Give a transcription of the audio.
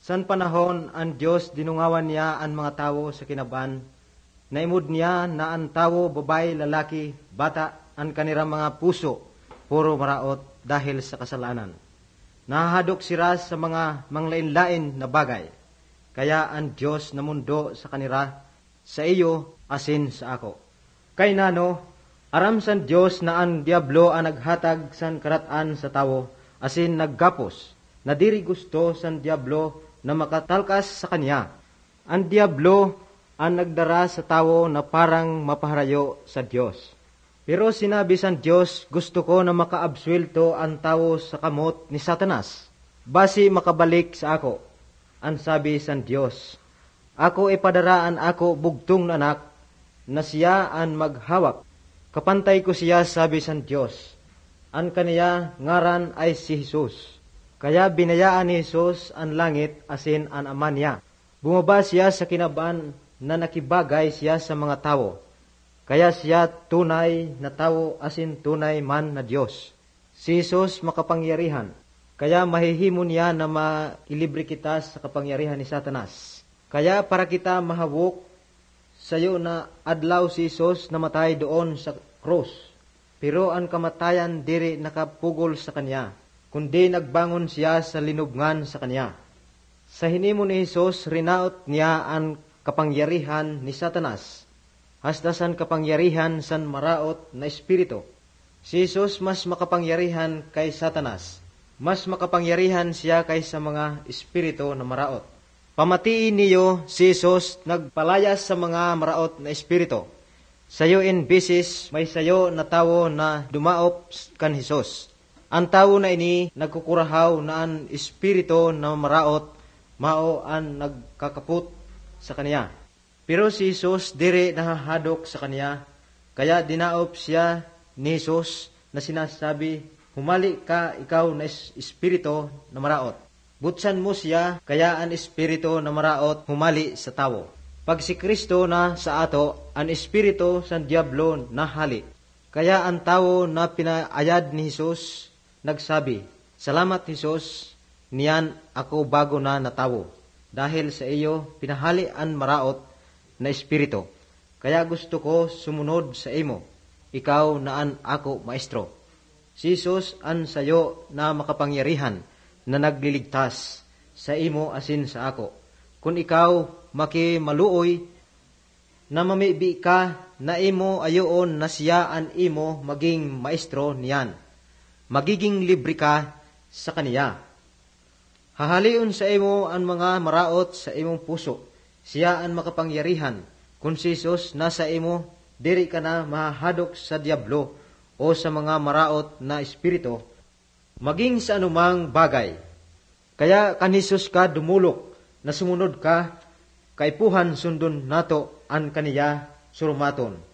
San panahon ang Diyos dinungawan niya ang mga tao sa kinaban, naimod niya na ang tao, babae, lalaki, bata, ang kanirang mga puso, puro maraot dahil sa kasalanan. Nahahadok sila sa mga manglain-lain na bagay, kaya ang Diyos na mundo sa kanira, sa iyo asin sa ako. Kay nano, aram san Diyos na ang diablo ang naghatag san karatan sa tao, asin naggapos, na diri gusto san diablo na makatalkas sa kanya. Ang diablo ang nagdara sa tao na parang mapaharayo sa Diyos. Pero sinabi san Diyos, gusto ko na makaabswelto ang tao sa kamot ni Satanas, basi makabalik sa ako. Ang sabi san Diyos, ako ipadaraan ako bugtong na anak, na siya ang maghawak. Kapantay ko siya, sabi san Diyos. Ang kaniya ngaran ay si Jesus. Kaya binayaan ni Jesus ang langit asin ang ama niya. Bumaba siya sa kinaban na nakibagay siya sa mga tao. Kaya siya tunay na tao asin tunay man na Diyos. Si Jesus makapangyarihan. Kaya mahihimo niya na mailibre kita sa kapangyarihan ni Satanas. Kaya para kita mahawok sayo na adlaw si Jesus namatay doon sa krus. Pero ang kamatayan diri nakapugol sa kanya, kundi nagbangon siya sa linubngan sa kanya. Sa hinimo ni Jesus, rinaot niya ang kapangyarihan ni Satanas. Hasdasan kapangyarihan san maraot na espiritu. Si Jesus mas makapangyarihan kay Satanas. Mas makapangyarihan siya kaysa mga espiritu na maraot. Pamatiin niyo si Jesus nagpalayas sa mga maraot na espiritu. Sayo in bisis may sayo na tawo na dumaop kan Jesus. Ang tao na ini nagkukurahaw na ang espiritu na maraot mao ang nagkakaput sa kaniya. Pero si Jesus dire nahahadok sa kaniya, kaya dinaop siya ni Jesus na sinasabi, humali ka ikaw na espiritu na maraot. Butsan mo siya, kaya ang espiritu na maraot humali sa tao. Pag si Kristo na sa ato, ang espiritu sa diablo nahali. Kaya ang tao na pinaayad ni Jesus nagsabi, salamat Jesus, niyan ako bago na natawo. Dahil sa iyo, pinahali ang maraot na espiritu. Kaya gusto ko sumunod sa imo, ikaw na ang ako maestro. Si Jesus ang sayo na makapangyarihan na nagliligtas sa imo asin sa ako. Kung ikaw makimaluoy na mamibi ka na imo ayoon na siya ang imo maging maestro niyan. Magiging libre ka sa kaniya. Hahalion sa imo ang mga maraot sa imong puso. Siya ang makapangyarihan. Kung si Jesus nasa imo, diri ka na mahahadok sa diablo o sa mga maraot na espiritu, maging sa anumang bagay. Kaya kan Jesus ka dumulok, na sumunod ka, kaipuhan sundon nato ang kaniya surumaton.